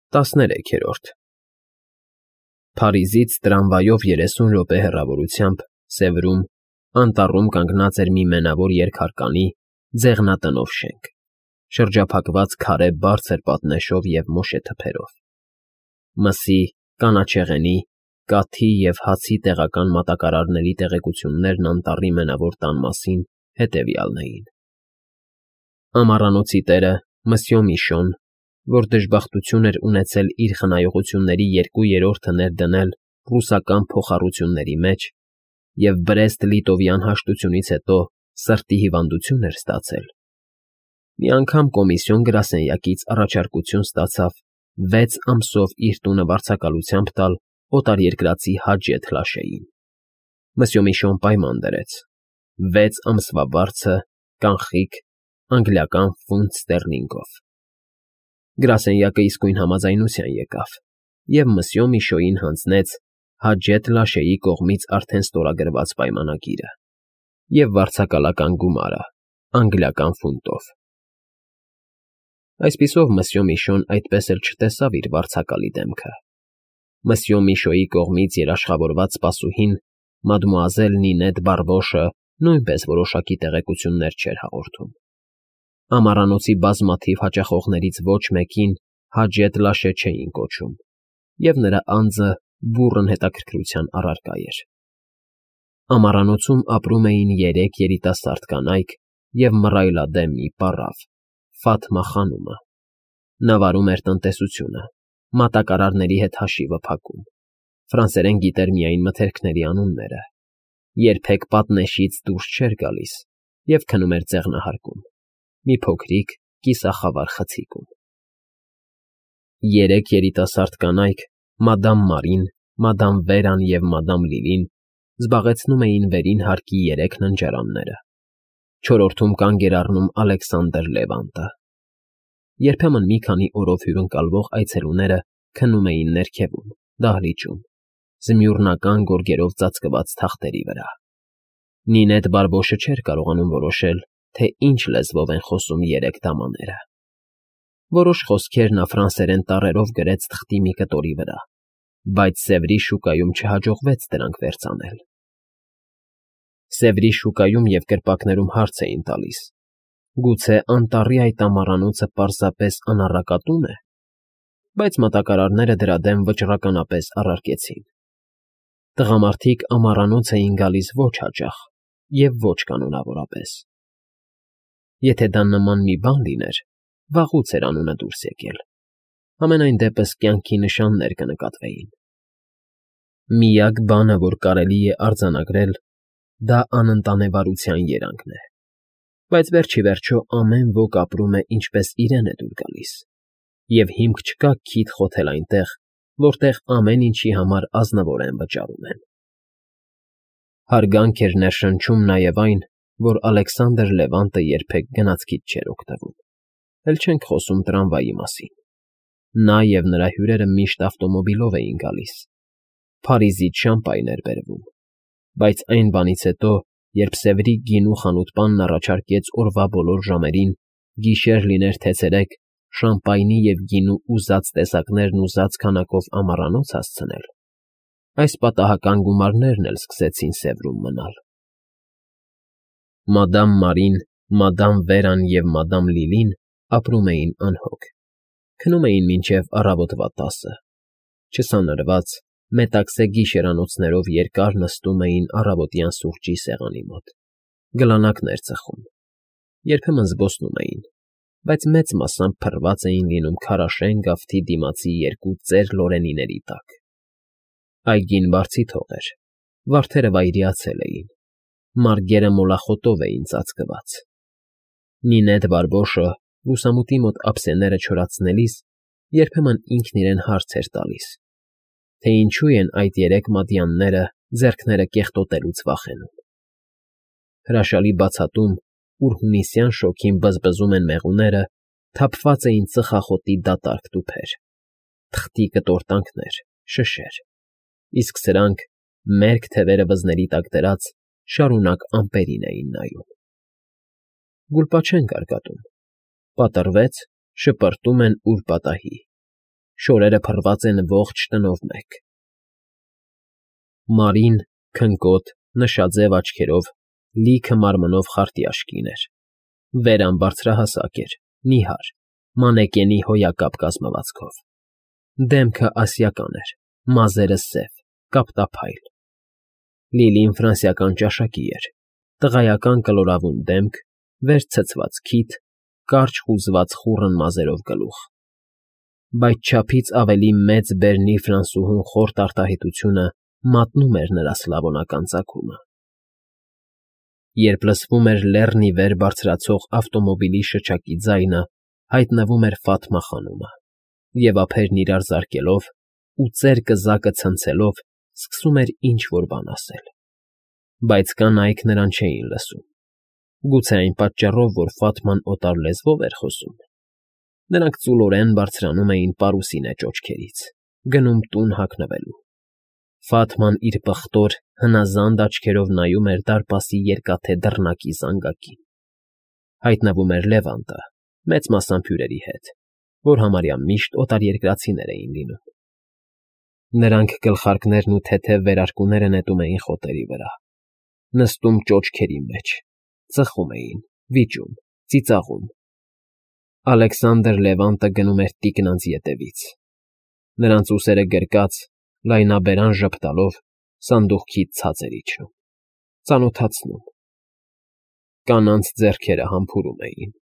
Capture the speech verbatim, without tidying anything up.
տասներեքերորդ Փարիզից տրամվայով երեսուն րոպե հեռավորությամբ, Սևրում, անտառում կանգնած էր մի մենավոր երկհարկանի, ձեղնատնով շենք, շրջափակված քարե բարձր պատնեշով և մոշեթփերով։ Մսի, կանաչեղենի, կաթի և հացի տեղական մատակարարների տեղեկություններն անտառի մենավոր տան մասին հետևյալն էին. Ամառանոցի տերը՝ Մսյո Միշոն, որ դժբախտություն էր ունեցել իր խնայողությունների երկու երրորդը ներդնել ռուսական փոխառությունների մեջ և Բրեստ֊Լիտովյան հաշտությունից հետո սրտի հիվանդություն էր ստացել, մի անգամ կոմիսիոն գրասենյակից առաջարկություն ստացավ վեց ամսով իր տունը վարձակալությամբ տալ օտարերկրացի Հաջեթ Լաշեին։ Մսյո Միշոն պայման դրեց. վեց ամսվա վարձը, կանխիկ, անգլիական ֆունտ ստեռլինգով։ Գրասենյակը իսկույն համաձայնության եկավ, և Մսյո Միշոյին հանձնեց Հաջեթ Լաշեի կողմից արդեն ստորագրված պայմանագիրը և վարձակալական գումարը՝ անգլիական ֆունտով։ Այսպիսով Մսյո Միշոն այդպես էլ չտեսավ իր վարձակալի դեմքը։ Մսյո Միշոյի կողմից երաշխավորված սպասուհին, մադմուազել Նինետ Բարբոշը, նույնպես որոշակի տեղեկություններ չէր հաղորդում։ Ամառանոցի բազմաթիվ հաճախորդներից ոչ մեկին Հաջեթ Լաշե չէին կոչում, և նրա անձը բուռն հետաքրքրության առարկա էր։ Ամառանոցում ապրում էին երեք երիտասարդ կանայք և մռայլադեմ մի պառավ՝ Ֆաթմա խանումը։ Նա վարում էր տնտեսությունը, մատակարարների հետ հաշիվը փակում, ֆրանսերեն գիտեր միայն մթերքների անունները, երբեք պատնեշից դուրս չէր գալիս և քնում էր ձեղնահարկում, մի փոքրիկ կիսախավար խցիկում։ Երեք երիտասարդ կանայք՝ մադամ Մարին, մադամ Վերան և մադամ Լիլին, զբաղեցնում էին վերին հարկի երեք ննջարանները, չորրորդում կանգ էր առնում Ալեքսանդր Լևանտը։ Երբեմն մի քանի օրով հյուրընկալվող այցելուները քնում էին ներքևում, դահլիճում, զմյուռնական գորգերով ծածկված թախտերի վրա։ Նինետ Բարբոշը չէր կարողանում որոշել, թե ինչ լեզվով են խոսում երեք դամաները։ Որոշ խոսքեր նա ֆրանսերեն տառերով գրեց թղթի մի կտորի վրա, բայց Սևրի շուկայում չհաջողվեց դրանք վերծանել։ Սևրի շուկայում և կրպակներում հարց էին տալիս. գուցե անտառի այդ ամառանոցը պարզապես անառակատո՞ւմ է, բայց մատակարարները դրա դեմ վճռականապես առարկեցին։ Տղամարդիկ ամառանոց էին գալիս ոչ հաճախ և ոչ կանոնավորապես։ Եթե դա նման մի բան լիներ, վաղուց էր անունը դուրս եկել, համենայն դեպս կյանքի նշաններ կնկատվեին։ Միակ բանը, որ կարելի է արձանագրել, դա անընտանեվարության երանգն է, բայց վերջիվերջո ամեն ոք ապրում է ինչպես իրեն է դուր գալիս, և հիմք չկա քիթ խոթել այնտեղ, որտեղ ամեն ինչի համար ազնվորեն վճարում են։ Հարգանք էր ներշնչում նաև այն, որ Ալեքսանդր Լևանտը երբեք գնացքից չէր օգտվում, էլ չենք խոսում տրամվայի մասին։ Նա և նրա հյուրերը միշտ ավտոմոբիլով էին գալիս, Փարիզից Շամպայն էր բերվում, բայց այն բանից հետո, երբ Սևրի գինու խանութպանն առաջարկեց օրվա բոլոր ժամերին, գիշեր լիներ թե ցերեկ, շամպայնի և գինու ուզած տեսակներն ուզած քանակով ամառանոց հասցնել, այս պատահական գումարներն էլ սկսեցին Սևրում մնալ։ Մադամ Մարին, մադամ Վերան և մադամ Լիլին ապրում էին անհոգ, քնում էին մինչև առավոտվա տասը, չսանրված, մետաքսե գիշերանոցներով երկար նստում էին առավոտյան սուրճի սեղանի մոտ, գլանակներ ծխում, երբեմն զբոսնում էին, բայց մեծ մասամբ փռված էին լինում քարաշեն գավթի դիմացի երկու ծեր լորենիների տակ։ Այգին բարձիթող էր, վարդերը վայրիացել էին, մարգերը մոլախոտով էին ծածկված։ Նինետ Բարբոշը, լուսամուտի մոտ ափսեները չորացնելիս, երբեմն ինքն իրեն հարց էր տալիս, թե ինչու են այդ երեք մատյանները ձեռքները կեղտոտելուց վախենում։ Հրաշալի բացատում, ուր հունիսյան շոգին բզբզում են մեղուները, թափված էին ծխախոտի դատարկ տուփեր, թղթի կտորտանքներ, շշեր, իսկ սրանք, մերկ թևերը վզների տակ դրած, շարունակ ամպերին էին նայում։ Գուլպա չեն կարկատում, պատռվեց, շպրտում են ուր պատահի, շորերը փռված են ողջ տնով մեկ։ Մարին, քնկոտ, նշաձև աչքերով, լիքը մարմնով խարտյաշկին էր, վերան բարձրահասակ էր, նիհար, մանեկենի հոյակապ կազմվածքով, դեմքը ասիական էր, մազերը սև, կապտափայլ։ Լիլին ֆրանսիական ճաշակի էր, տղայական կլորավուն դեմք, վեր ցցված քիթ, կարճ խուզված խուռն մազերով գլուխ, բայց չափից ավելի մեծ բերնի ֆրանսուհուն խորտ արտահայտությունը մատնում էր նրա սլավոնական ծագումը։ Երբ լսվում էր լեռն ի վեր բարձրացող ավտոմոբիլի շչակի ձայնը, հայտնվում էր Ֆաթմա խանումը, և ափերն իրար զարկելով ու ծեր կզակը ցնցելով սկսում էր ինչ֊որ բան ասել, բայց կանայք նրան չէին լսում, գուցե այն պատճառով, որ Ֆաթման օտար լեզվով էր խոսում։ Նրանք ծուլորեն բարձրանում էին պարուսինե ճոճքերից, գնում տուն հագնվելու։ Ֆաթման իր պղտոր, հնազանդ աչքերով նայում էր դարպասի երկաթե դռնակի զանգակին։ Հայտնվում էր Լևանտը, մեծ մասամբ հյուրերի հետ, որ համարյա միշտ օտարերկրացիներ էին լինում։ Նրանք գլխարկներն ու թեթև վերարկուները նետում էին խոտերի վրա, նստում ճոճքերի մեջ, ծխում էին, վիճում, ծիծաղում։ Ալեքսանդր Լևանտը գնում էր տիկնանց ետևից, նրանց ուսերը գրկած, լայնաբերան ժպտալով սանդուղքից ցած էր իջնում, ծանոթացնում։ Կանանց ձեռքերը համբուրում էին։